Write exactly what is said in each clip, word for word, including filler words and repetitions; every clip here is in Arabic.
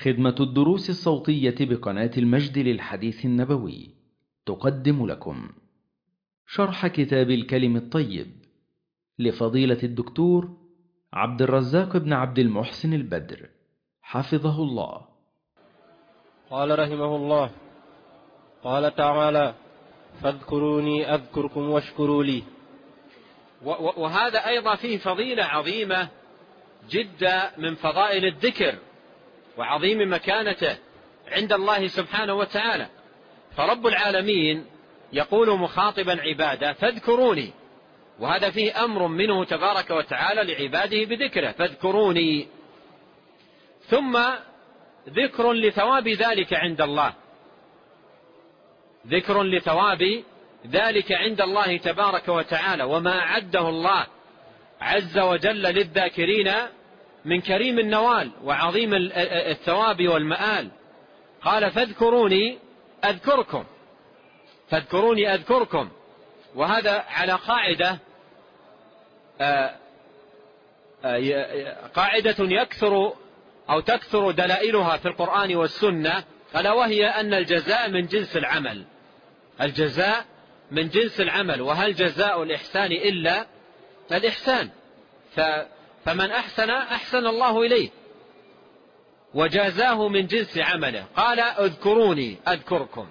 خدمة الدروس الصوتية بقناة المجد للحديث النبوي تقدم لكم شرح كتاب الكلم الطيب لفضيلة الدكتور عبد الرزاق بن عبد المحسن البدر حفظه الله. قال رحمه الله: قال تعالى: فاذكروني أذكركم واشكروا لي. وهذا أيضا فيه فضيلة عظيمة جدا من فضائل الذكر وعظيم مكانته عند الله سبحانه وتعالى. فرب العالمين يقول مخاطبا عباده: فاذكروني، وهذا فيه أمر منه تبارك وتعالى لعباده بذكره، فاذكروني. ثم ذكر لثواب ذلك عند الله، ذكر لثواب ذلك عند الله تبارك وتعالى، وما أعده الله عز وجل للذاكرين من كريم النوال وعظيم الثواب والمآل. قال: فاذكروني أذكركم، فاذكروني أذكركم. وهذا على قاعدة قاعدة يكثر أو تكثر دلائلها في القرآن والسنة، ألا وهي أن الجزاء من جنس العمل، الجزاء من جنس العمل، وهل جزاء الإحسان إلا الإحسان؟ فمن أحسن أحسن الله إليه وجازاه من جنس عمله. قال: اذكروني أذكركم.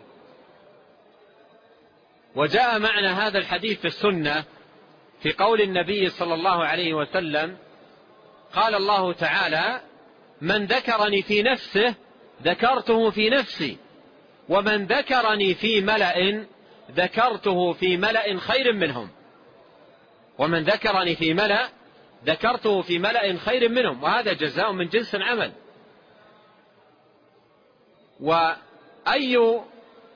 وجاء معنى هذا الحديث في السنة في قول النبي صلى الله عليه وسلم: قال الله تعالى: من ذكرني في نفسه ذكرته في نفسي، ومن ذكرني في ملأ ذكرته في ملأ خير منهم، ومن ذكرني في ملأ ذكرته في ملأ خير منهم. وهذا جزاء من جنس العمل. وأي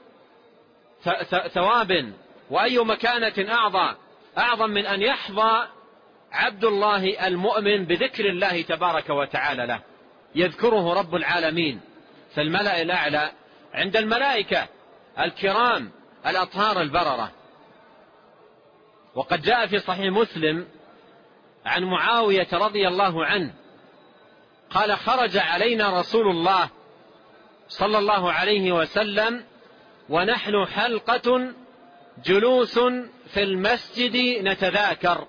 ثواب وأي مكانة أعظم أعظم من أن يحظى عبد الله المؤمن بذكر الله تبارك وتعالى له، يذكره رب العالمين في الملأ الأعلى عند الملائكة الكرام الأطهار البررة. وقد جاء في صحيح مسلم عن معاوية رضي الله عنه قال: خرج علينا رسول الله صلى الله عليه وسلم ونحن حلقة جلوس في المسجد نتذاكر،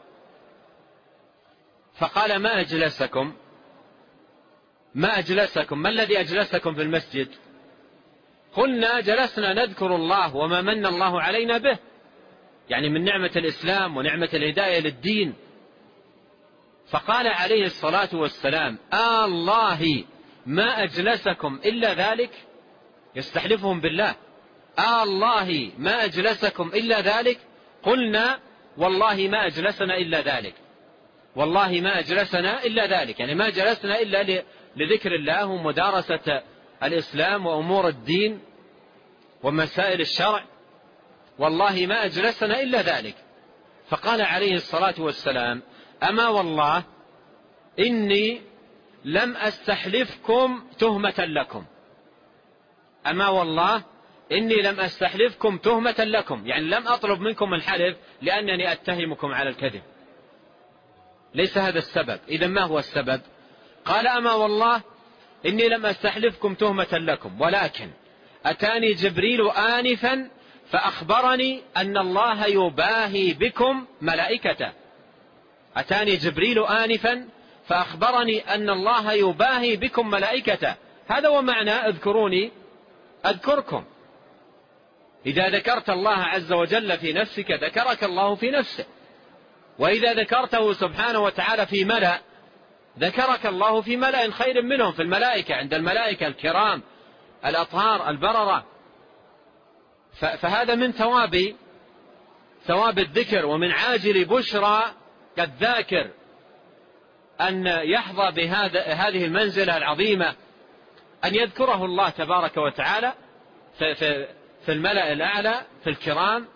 فقال: ما أجلسكم ما أجلسكم ما الذي أجلسكم في المسجد؟ قلنا: جلسنا نذكر الله وما من الله علينا به، يعني من نعمة الإسلام ونعمة الهداية للدين. فقال عليه الصلاة والسلام: آه الله ما أجلسكم إلا ذلك، يستحلفهم بالله: آه الله ما أجلسكم إلا ذلك. قلنا: والله ما أجلسنا إلا ذلك، والله ما أجلسنا إلا ذلك، يعني ما جلسنا إلا لذكر الله ومدارسة الإسلام وأمور الدين ومسائل الشرع، والله ما أجلسنا إلا ذلك. فقال عليه الصلاة والسلام: أما والله إني لم أستحلفكم تهمة لكم، أما والله إني لم أستحلفكم تهمة لكم، يعني لم أطلب منكم الحلف لأنني أتهمكم على الكذب، ليس هذا السبب. إذن ما هو السبب؟ قال: أما والله إني لم أستحلفكم تهمة لكم، ولكن أتاني جبريل آنفا فأخبرني أن الله يباهي بكم ملائكته، أتاني جبريل آنفا فأخبرني أن الله يباهي بكم ملائكته. هذا هو معنى اذكروني أذكركم. إذا ذكرت الله عز وجل في نفسك ذكرك الله في نفسه، وإذا ذكرته سبحانه وتعالى في ملأ ذكرك الله في ملأ خير منهم، في الملائكة، عند الملائكة الكرام الأطهار البررة. فهذا من ثواب ثواب الذكر، ومن عاجل بشرى الذاكر أن يحظى بهذا هذه المنزلة العظيمة، أن يذكره الله تبارك وتعالى في, في, في الملأ الأعلى، في الكرام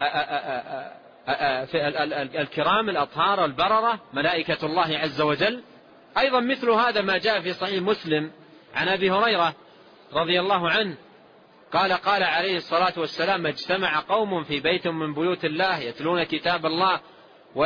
في الكرام الأطهار البررة ملائكة الله عز وجل. أيضا مثل هذا ما جاء في صحيح مسلم عن أبي هريرة رضي الله عنه قال: قال عليه الصلاة والسلام: اجتمع قوم في بيت من بيوت الله يتلون كتاب الله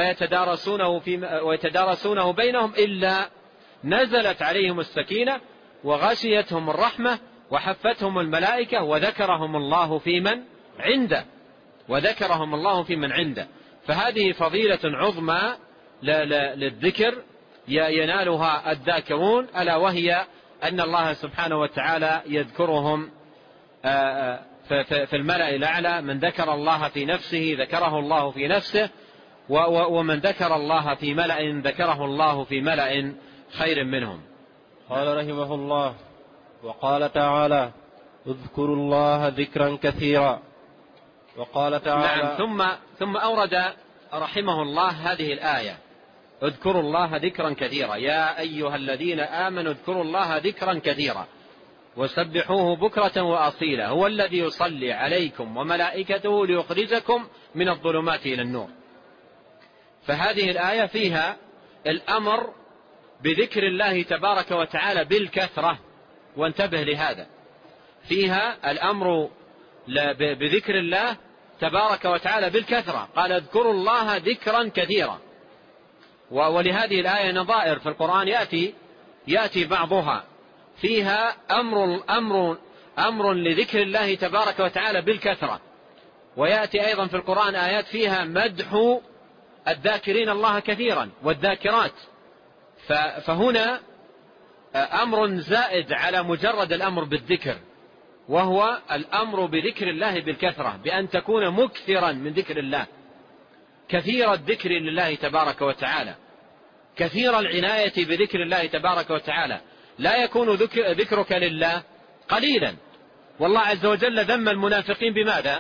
ويتدارسونه, في ويتدارسونه بينهم إلا نزلت عليهم السكينة وغشيتهم الرحمة وحفتهم الملائكة وذكرهم الله في من عنده وذكرهم الله في من عنده. فهذه فضيلة عظمى للذكر ينالها الذاكرون، ألا وهي أن الله سبحانه وتعالى يذكرهم في الملأ الأعلى. من ذكر الله في نفسه ذكره الله في نفسه، ومن ذكر الله في ملأ ذكره الله في ملأ خير منهم. قال رحمه الله: وقال تعالى: اذكروا الله ذكرا كثيرا. وقال تعالى: نعم. ثم ثم أورد رحمه الله هذه الآية: اذكروا الله ذكرا كثيرا، يا أيها الذين آمنوا اذكروا الله ذكرا كثيرا وسبحوه بكرة وأصيلا هو الذي يصلي عليكم وملائكته ليخرجكم من الظلمات إلى النور. فهذه الآية فيها الأمر بذكر الله تبارك وتعالى بالكثرة، وانتبه لهذا، فيها الأمر بذكر الله تبارك وتعالى بالكثرة. قال: اذكروا الله ذكرا كثيرا. ولهذه الآية نظائر في القرآن يأتي يأتي بعضها فيها أمر أمر أمر لذكر الله تبارك وتعالى بالكثرة، ويأتي أيضا في القرآن آيات فيها مدح الذاكرين الله كثيرا والذاكرات. فهنا أمر زائد على مجرد الأمر بالذكر، وهو الأمر بذكر الله بالكثرة، بأن تكون مكثرا من ذكر الله، كثير الذكر لله تبارك وتعالى، كثير العناية بذكر الله تبارك وتعالى. لا يكون ذكرك لله قليلا. والله عز وجل ذم المنافقين بماذا؟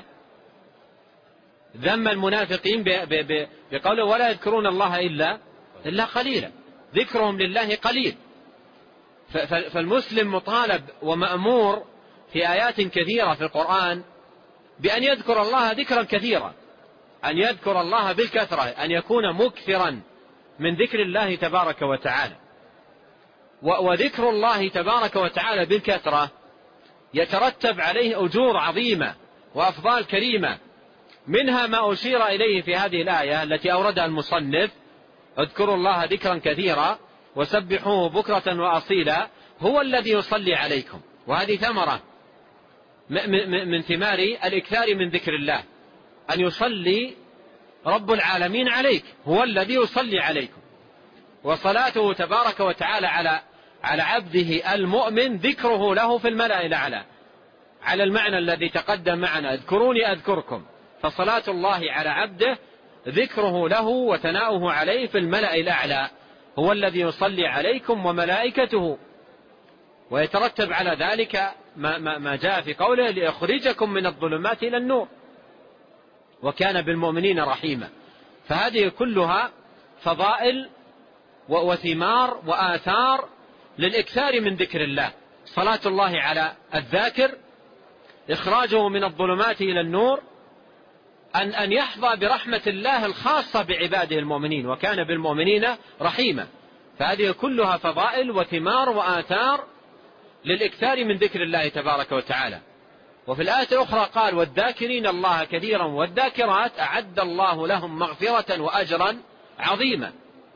ذم المنافقين بقوله: ولا يذكرون الله إلا إلا قليلا. ذكرهم لله قليل. فالمسلم مطالب ومأمور في آيات كثيرة في القرآن بأن يذكر الله ذكرا كثيرا، أن يذكر الله بالكثرة، أن يكون مكثرا من ذكر الله تبارك وتعالى. وذكر الله تبارك وتعالى بالكثرة يترتب عليه أجور عظيمة وأفضال كريمة، منها ما أشير إليه في هذه الآية التي أوردها المصنف: اذكروا الله ذكرا كثيرا وسبحوه بكرة وأصيلا هو الذي يصلي عليكم. وهذه ثمرة من ثمار الإكثار من ذكر الله، أن يصلي رب العالمين عليك، هو الذي يصلي عليكم. وصلاته تبارك وتعالى على على عبده المؤمن ذكره له في الملأ الأعلى، على المعنى الذي تقدم معنا: اذكروني أذكركم. فصلاة الله على عبده ذكره له وثناؤه عليه في الملأ الأعلى، هو الذي يصلي عليكم وملائكته. ويترتب على ذلك ما, ما, ما جاء في قوله: ليخرجكم من الظلمات إلى النور وكان بالمؤمنين رحيما. فهذه كلها فضائل وثمار وآثار للإكثار من ذكر الله. صلاة الله على الذاكر، إخراجه من الظلمات إلى النور، أن أن يحظى برحمة الله الخاصة بعباده المؤمنين، وكان بالمؤمنين رحيما. فهذه كلها فضائل وثمار وآثار للإكثار من ذكر الله تبارك وتعالى. وفي الآية الأخرى قال: والذاكرين الله كثيرا والذاكرات أعد الله لهم مغفرة وأجرا عظيما.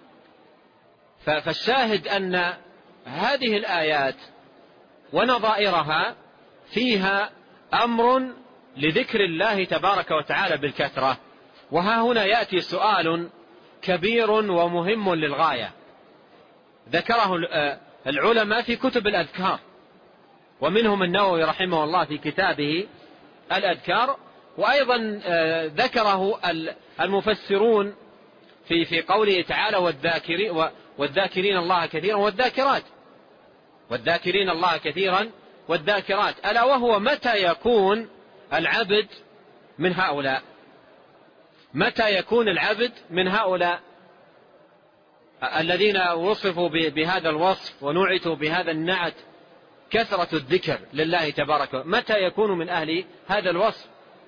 فالشاهد أن هذه الآيات ونظائرها فيها أمر لذكر الله تبارك وتعالى بالكثرة. وها هنا يأتي سؤال كبير ومهم للغاية ذكره العلماء في كتب الأذكار، ومنهم النووي رحمه الله في كتابه الأذكار، وأيضا ذكره المفسرون في في قوله تعالى: والذاكرين والذاكرين الله كثيرا والذاكرات، والذاكرين الله كثيرا والذاكرات. ألا وهو متى يكون العبد من هؤلاء؟ متى يكون العبد من هؤلاء الذين وصفوا بهذا الوصف ونعتوا بهذا النعت، كثرة الذكر لله تبارك وتعالى؟ متى يكون من أهل هذا الوصف؟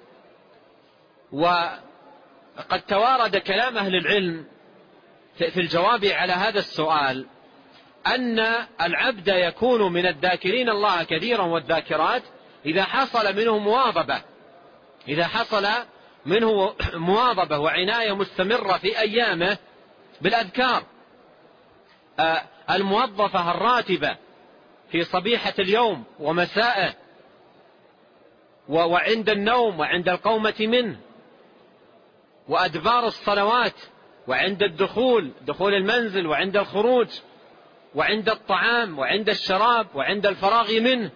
وقد توارد كلام أهل العلم في الجواب على هذا السؤال، أن العبد يكون من الذاكرين الله كثيرا والذاكرات إذا حصل منه مواظبة، إذا حصل منه مواظبة وعناية مستمرة في أيامه بالأذكار الموظفة الراتبة في صبيحة اليوم ومسائه، وعند النوم وعند القومة منه، وأدبار الصلوات، وعند الدخول دخول المنزل، وعند الخروج، وعند الطعام، وعند الشراب، وعند الفراغ منه،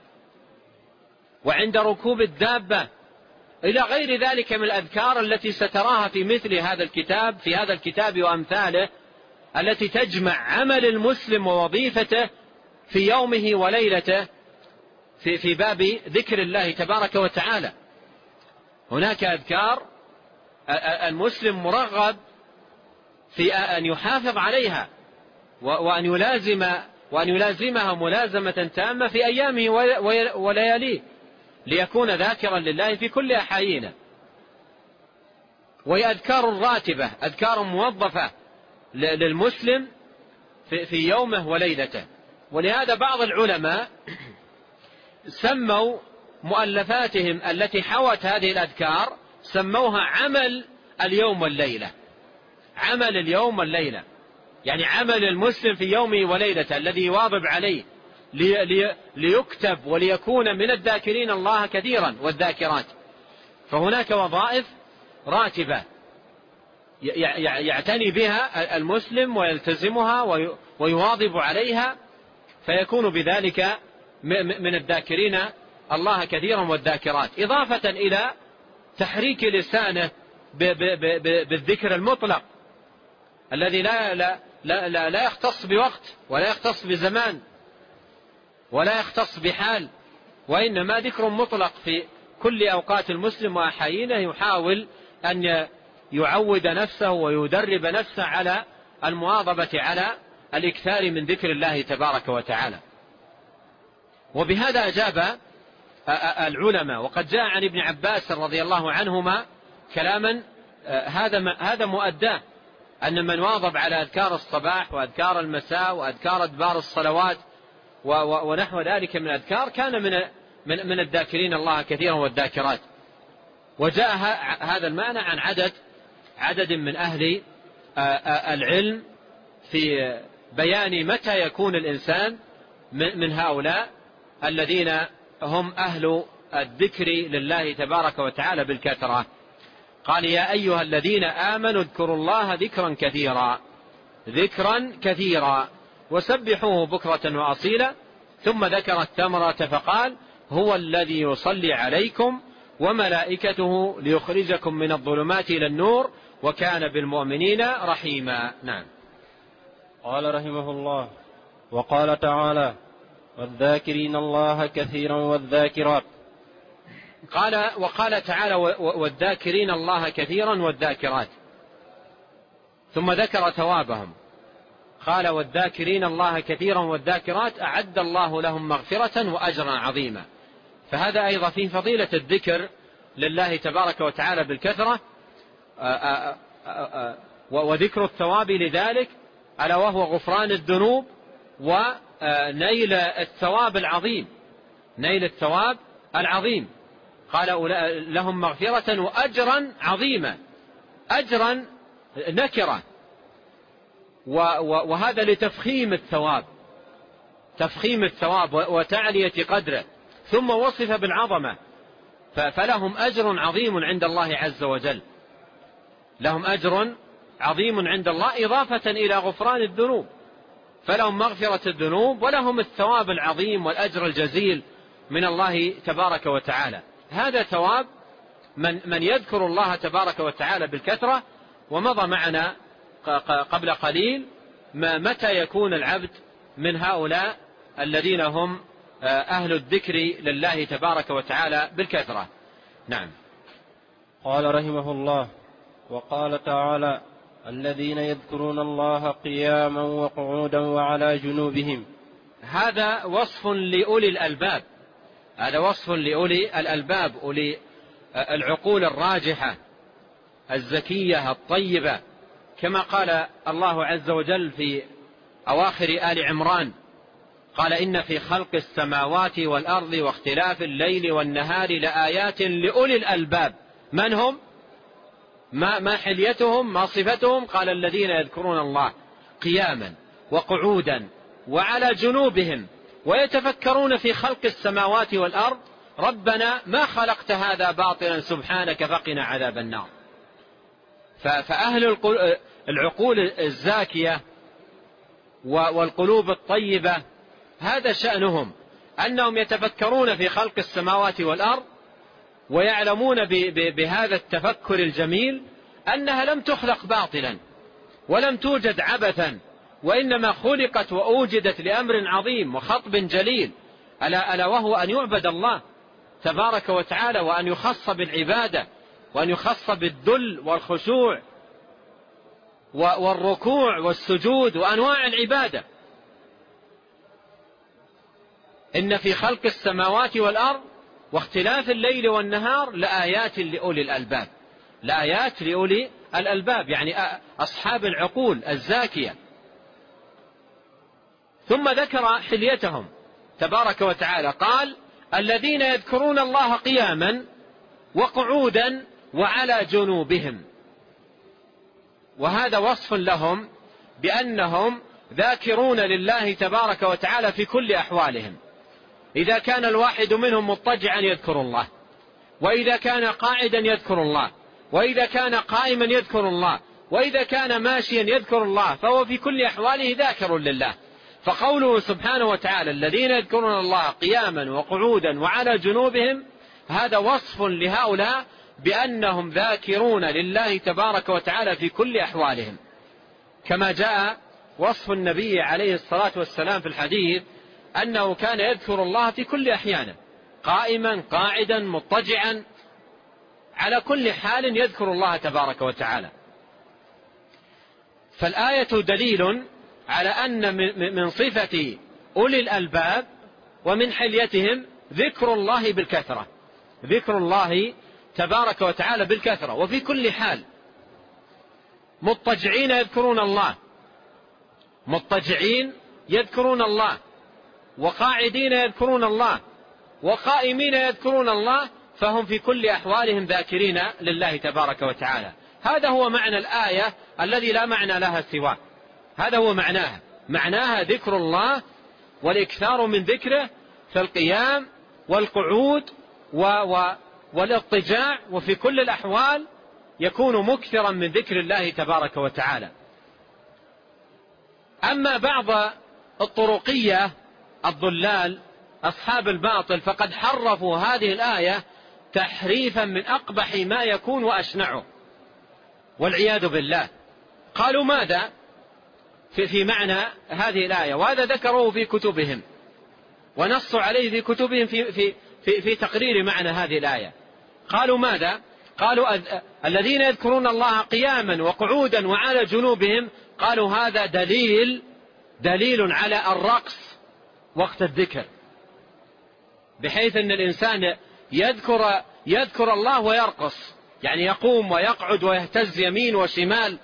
وعند ركوب الدابة، إلى غير ذلك من الأذكار التي ستراها في مثل هذا الكتاب في هذا الكتاب وأمثاله، التي تجمع عمل المسلم ووظيفته في يومه وليلته في في باب ذكر الله تبارك وتعالى. هناك أذكار المسلم مرغب في أن يحافظ عليها وأن يلازم وأن يلازمها ملازمة تامة في أيامه ولياليه، ليكون ذاكرا لله في كل أحايينه. وهي أذكار راتبة، أذكار موظفة للمسلم في يومه وليلته. ولهذا بعض العلماء سموا مؤلفاتهم التي حوت هذه الأذكار سموها عمل اليوم والليلة. عمل اليوم والليلة يعني عمل المسلم في يومه وليلته الذي يواظب عليه لي لي ليكتب وليكون من الذاكرين الله كثيرا والذاكرات. فهناك وظائف راتبة يعتني بها المسلم ويلتزمها ويواظب عليها، فيكون بذلك من الذاكرين الله كثيرا والذاكرات، إضافة إلى تحريك لسانه بالذكر المطلق الذي لا, لا, لا, لا, لا يختص بوقت ولا يختص بزمان ولا يختص بحال، وإنما ذكر مطلق في كل أوقات المسلم وأحايينه، يحاول أن يعود نفسه ويدرب نفسه على المواظبة على الإكثار من ذكر الله تبارك وتعالى. وبهذا أجاب العلماء. وقد جاء عن ابن عباس رضي الله عنهما كلاما هذا هذا مؤداه، أن من واظب على أذكار الصباح وأذكار المساء وأذكار أدبار الصلوات ونحو ذلك من الأذكار كان من من من الذاكرين الله كثيرا والذاكرات. وجاء هذا المعنى عن عدد عدد من أهل العلم في بيان متى يكون الإنسان من هؤلاء الذين هم أهل الذكر لله تبارك وتعالى بالكثرة. قال: يا أيها الذين آمنوا اذكروا الله ذكرا كثيرا ذكرا كثيرا وسبحوه بكرة وأصيلا. ثم ذكر الثمرة فقال: هو الذي يصلي عليكم وملائكته ليخرجكم من الظلمات إلى النور وكان بالمؤمنين رحيما. نعم. قال رحمه الله: وقال تعالى: والذاكرين الله كثيرا والذاكرات. قال وقال تعالى: والذاكرين الله كثيرا والذاكرات، ثم ذكر ثوابهم. قال: والذاكرين الله كثيرا والذاكرات أعد الله لهم مغفرة وأجرا عظيما. فهذا أيضا فيه فضيلة الذكر لله تبارك وتعالى بالكثرة، وذكر الثواب لذلك ألا وهو غفران الذنوب ونيل الثواب العظيم نيل الثواب العظيم. قال: لهم مغفرة وأجرا عظيما. أجرا نكرة، وهذا لتفخيم الثواب تفخيم الثواب وتعلية قدره، ثم وصف بالعظمة. فلهم أجر عظيم عند الله عز وجل، لهم أجر عظيم عند الله إضافة إلى غفران الذنوب، فلهم مغفرة الذنوب ولهم الثواب العظيم والأجر الجزيل من الله تبارك وتعالى. هذا ثواب من, من يذكر الله تبارك وتعالى بالكثرة. ومضى معنا قبل قليل ما متى يكون العبد من هؤلاء الذين هم أهل الذكر لله تبارك وتعالى بالكثرة. نعم. قال رحمه الله: وقال تعالى: الذين يذكرون الله قياما وقعودا وعلى جنوبهم. هذا وصف لأولي الألباب هذا وصف لأولي الألباب أولي العقول الراجحة الزكية الطيبة، كما قال الله عز وجل في أواخر آل عمران: قال: إن في خلق السماوات والأرض واختلاف الليل والنهار لآيات لأولي الألباب. من هم؟ ما, ما حليتهم؟ ما صفتهم؟ قال: الذين يذكرون الله قياما وقعودا وعلى جنوبهم ويتفكرون في خلق السماوات والأرض ربنا ما خلقت هذا باطلا سبحانك فقنا عذاب النار. فأهل العقول الزاكية والقلوب الطيبة هذا شأنهم، أنهم يتفكرون في خلق السماوات والأرض ويعلمون بهذا التفكر الجميل أنها لم تخلق باطلا ولم توجد عبثا، وإنما خلقت وأوجدت لأمر عظيم وخطب جليل، ألا, ألا وهو أن يعبد الله تبارك وتعالى، وأن يخص بالعبادة، وأن يخص بالذل والخشوع والركوع والسجود وأنواع العبادة. إن في خلق السماوات والأرض واختلاف الليل والنهار لآيات لأولي الألباب، لآيات لأولي الألباب يعني أصحاب العقول الزاكية. ثم ذكر حليتهم تبارك وتعالى، قال الذين يذكرون الله قياما وقعودا وعلى جنوبهم، وهذا وصف لهم بأنهم ذاكرون لله تبارك وتعالى في كل أحوالهم. إذا كان الواحد منهم مضطجعا يذكر الله، وإذا كان قاعدا يذكر الله، وإذا كان قائما يذكر الله، وإذا كان ماشيا يذكر الله، فهو في كل أحواله ذاكر لله. فقوله سبحانه وتعالى الذين يذكرون الله قياما وقعودا وعلى جنوبهم، هذا وصف لهؤلاء بأنهم ذاكرون لله تبارك وتعالى في كل أحوالهم، كما جاء وصف النبي عليه الصلاة والسلام في الحديث أنه كان يذكر الله في كل أحيانه، قائما قاعدا مضطجعا، على كل حال يذكر الله تبارك وتعالى. فالآية دليل على أن من صفة أولي الألباب ومن حليتهم ذكر الله بالكثرة، ذكر الله تبارك وتعالى بالكثرة وفي كل حال. مضطجعين يذكرون الله، مضطجعين يذكرون الله، وقاعدين يذكرون الله، وقائمين يذكرون الله، فهم في كل أحوالهم ذاكرين لله تبارك وتعالى. هذا هو معنى الآية الذي لا معنى لها سواه، هذا هو معناها، معناها ذكر الله والإكثار من ذكره في القيام والقعود و و والاضطجاع، وفي كل الأحوال يكون مكثرا من ذكر الله تبارك وتعالى. أما بعض الطرقية الضلال أصحاب الباطل فقد حرفوا هذه الآية تحريفا من أقبح ما يكون وأشنعه والعياذ بالله. قالوا ماذا في, في معنى هذه الآية، وهذا ذكروه في كتبهم ونصوا عليه في كتبهم في, في, في, في تقرير معنى هذه الآية. قالوا ماذا؟ قالوا الذين يذكرون الله قياما وقعودا وعلى جنوبهم، قالوا هذا دليل دليل على الرقص وقت الذكر، بحيث أن الإنسان يذكر يذكر الله ويرقص، يعني يقوم ويقعد ويهتز يمين وشمال.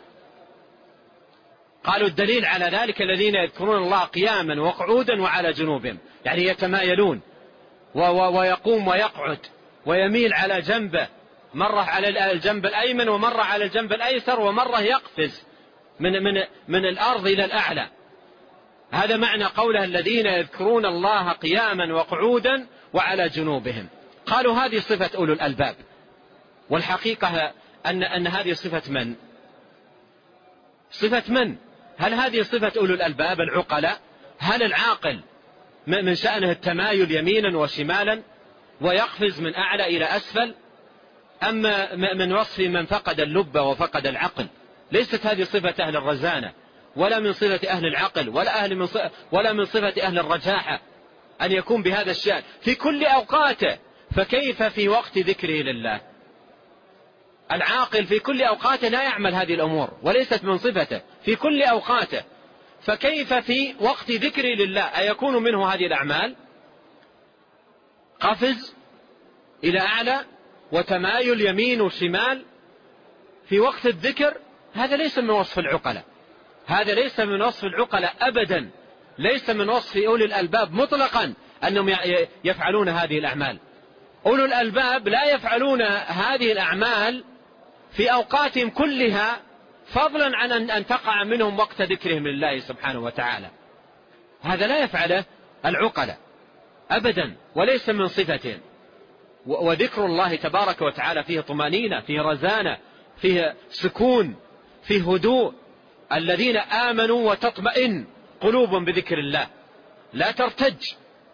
قالوا الدليل على ذلك الذين يذكرون الله قياما وقعودا وعلى جنوبهم، يعني يتمايلون ويقوم ويقعد ويميل على جنبه، مرة على الجنب الأيمن ومرة على الجنب الأيسر، ومرة يقفز من, من, من الأرض إلى الأعلى. هذا معنى قوله الذين يذكرون الله قياما وقعودا وعلى جنوبهم. قالوا هذه صفة أولو الألباب، والحقيقة أن, أن هذه صفة من؟ صفة من؟ هل هذه صفة أولو الألباب العقلاء؟ هل العاقل من شأنه التمايل يمينا وشمالا ويقفز من أعلى إلى أسفل؟ أما من وصف من فقد اللب وفقد العقل؟ ليست هذه صفة أهل الرزانة، ولا من صفة أهل العقل، ولا, أهل من صفة ولا من صفة أهل الرجاحة أن يكون بهذا الشأن في كل أوقاته. فكيف في وقت ذكره لله؟ العاقل في كل أوقاته لا يعمل هذه الأمور، وليست من صفته في كل أوقاته، فكيف في وقت ذكره لله أيكون منه هذه الأعمال؟ قفز إلى أعلى وتمايل يمين وشمال في وقت الذكر، هذا ليس من وصف العقلاء، هذا ليس من وصف العقلاء أبدا، ليس من وصف أولي الألباب مطلقا أنهم يفعلون هذه الأعمال. أولو الألباب لا يفعلون هذه الأعمال في أوقاتهم كلها، فضلا عن أن تقع منهم وقت ذكرهم لله سبحانه وتعالى، هذا لا يفعله العقلاء أبدا، وليس من صفتهم. وذكر الله تبارك وتعالى فيه طمأنينة، فيه رزانة، فيه سكون، فيه هدوء. الذين آمنوا وتطمئن قلوبهم بذكر الله، لا ترتج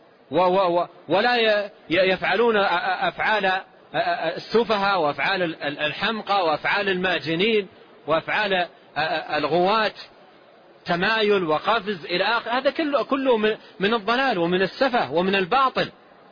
ولا يفعلون أفعال السفهاء وأفعال الحمقى وأفعال الماجنين وأفعال الغواة، تمايل وقفز إلى آخر. هذا كله كله من الضلال ومن السفه ومن الباطل.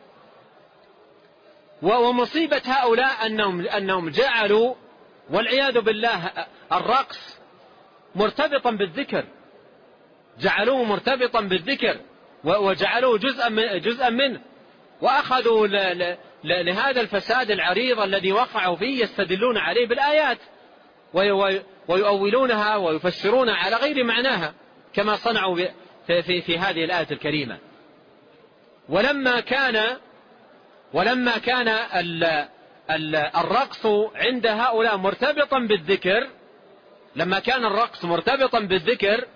ومصيبة هؤلاء أنهم, أنهم جعلوا والعياذ بالله الرقص مرتبطا بالذكر، جعلوه مرتبطا بالذكر وجعلوه جزءا من جزءا منه، وأخذوا لهذا الفساد العريض الذي وقعوا فيه يستدلون عليه بالآيات ويؤولونها ويفسرونها على غير معناها كما صنعوا في, في, في هذه الآية الكريمة. ولما كان ولما كان ال ال الرقص عند هؤلاء مرتبطا بالذكر، لما كان الرقص مرتبطا بالذكر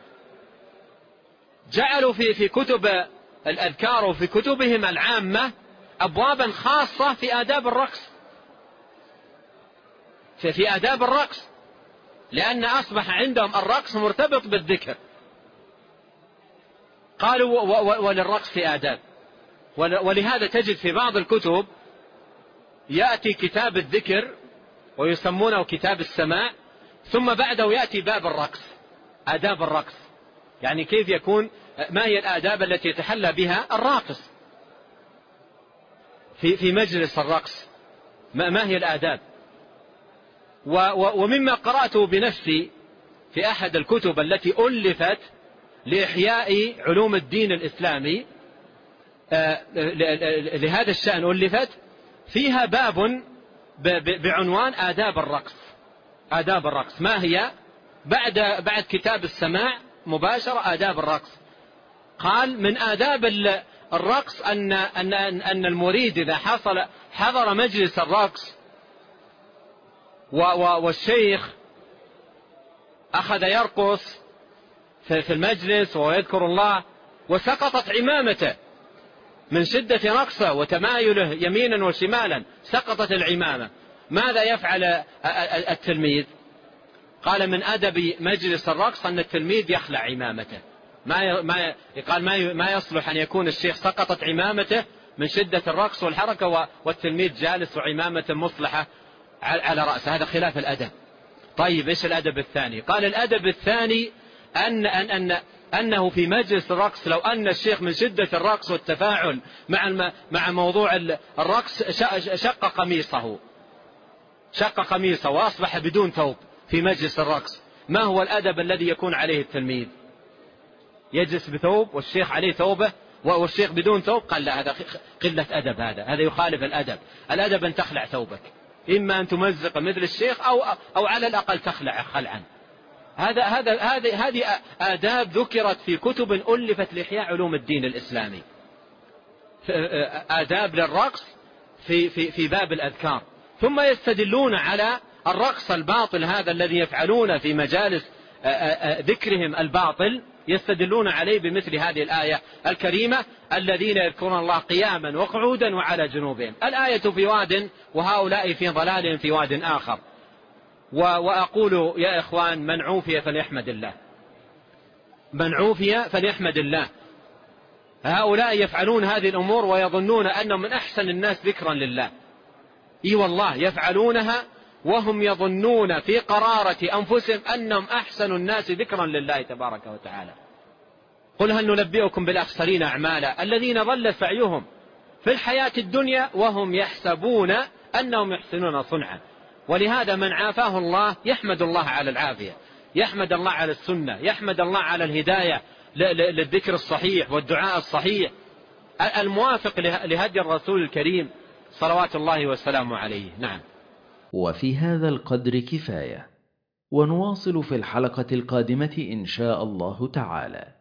جعلوا في في كتب الأذكار وفي كتبهم العامة أبوابا خاصة في آداب الرقص، في, في آداب الرقص، لأن أصبح عندهم الرقص مرتبط بالذكر. قالوا وللرقص في آداب. ولهذا تجد في بعض الكتب يأتي كتاب الذكر ويسمونه كتاب السماع، ثم بعده يأتي باب الرقص، آداب الرقص، يعني كيف يكون، ما هي الآداب التي يتحلى بها الراقص في في مجلس الرقص، ما هي الآداب. ومما قرأته بنفسي في أحد الكتب التي ألفت لإحياء علوم الدين الإسلامي لهذا الشأن، ألفت فيها باب بعنوان آداب الرقص. آداب الرقص ما هي؟ بعد بعد كتاب السماع مباشرة آداب الرقص. قال من آداب الرقص أن أن أن المريد إذا حصل حضر مجلس الرقص والشيخ أخذ يرقص في المجلس ويذكر الله وسقطت عمامته من شدة رقصه وتمايله يمينا وشمالا، سقطت العمامة، ماذا يفعل التلميذ؟ قال من أدب مجلس الرقص أن التلميذ يخلع عمامته. ما ما قال ما ما يصلح أن يكون الشيخ سقطت عمامته من شدة الرقص والحركة والتلميذ جالس وعمامته مصلحة على رأسه، هذا خلاف الأدب. طيب إيش الأدب الثاني؟ قال الأدب الثاني أن أن أن أنه في مجلس الرقص لو أن الشيخ من شدة الرقص والتفاعل مع مع موضوع الرقص شق قميصه شق قميصه وأصبح بدون ثوب في مجلس الرقص، ما هو الأدب الذي يكون عليه التلميذ؟ يجلس بثوب والشيخ عليه ثوبه والشيخ بدون ثوب؟ قال لا، هذا قلة أدب، هذا هذا يخالف الأدب. الأدب أن تخلع ثوبك، إما أن تمزق مثل الشيخ أو أو على الأقل تخلع خلعا. هذا هذا هذه هذه آداب ذكرت في كتب ألفت لإحياء علوم الدين الإسلامي، آداب للرقص في في في باب الأذكار. ثم يستدلون على الرقص الباطل هذا الذي يفعلون في مجالس ذكرهم الباطل، يستدلون عليه بمثل هذه الآية الكريمة: الذين يذكرون الله قياما وقعودا وعلى جنوبهم. الآية في واد وهؤلاء في ضلال في واد آخر. وأقول يا إخوان: من عوفي فليحمد الله، من عوفي فليحمد الله. هؤلاء يفعلون هذه الأمور ويظنون أنهم من أحسن الناس ذكرا لله. إي والله يفعلونها وهم يظنون في قرارة أنفسهم أنهم أحسن الناس ذكرا لله تبارك وتعالى. قل هل ننبئكم بالأخسرين أعمالا الذين ضل سعيهم في الحياة الدنيا وهم يحسبون أنهم يحسنون صنعا. ولهذا من عافاه الله يحمد الله على العافية، يحمد الله على السنة، يحمد الله على الهداية للذكر الصحيح والدعاء الصحيح الموافق لهدي الرسول الكريم صلوات الله والسلام عليه. نعم. وفي هذا القدر كفاية، ونواصل في الحلقة القادمة إن شاء الله تعالى.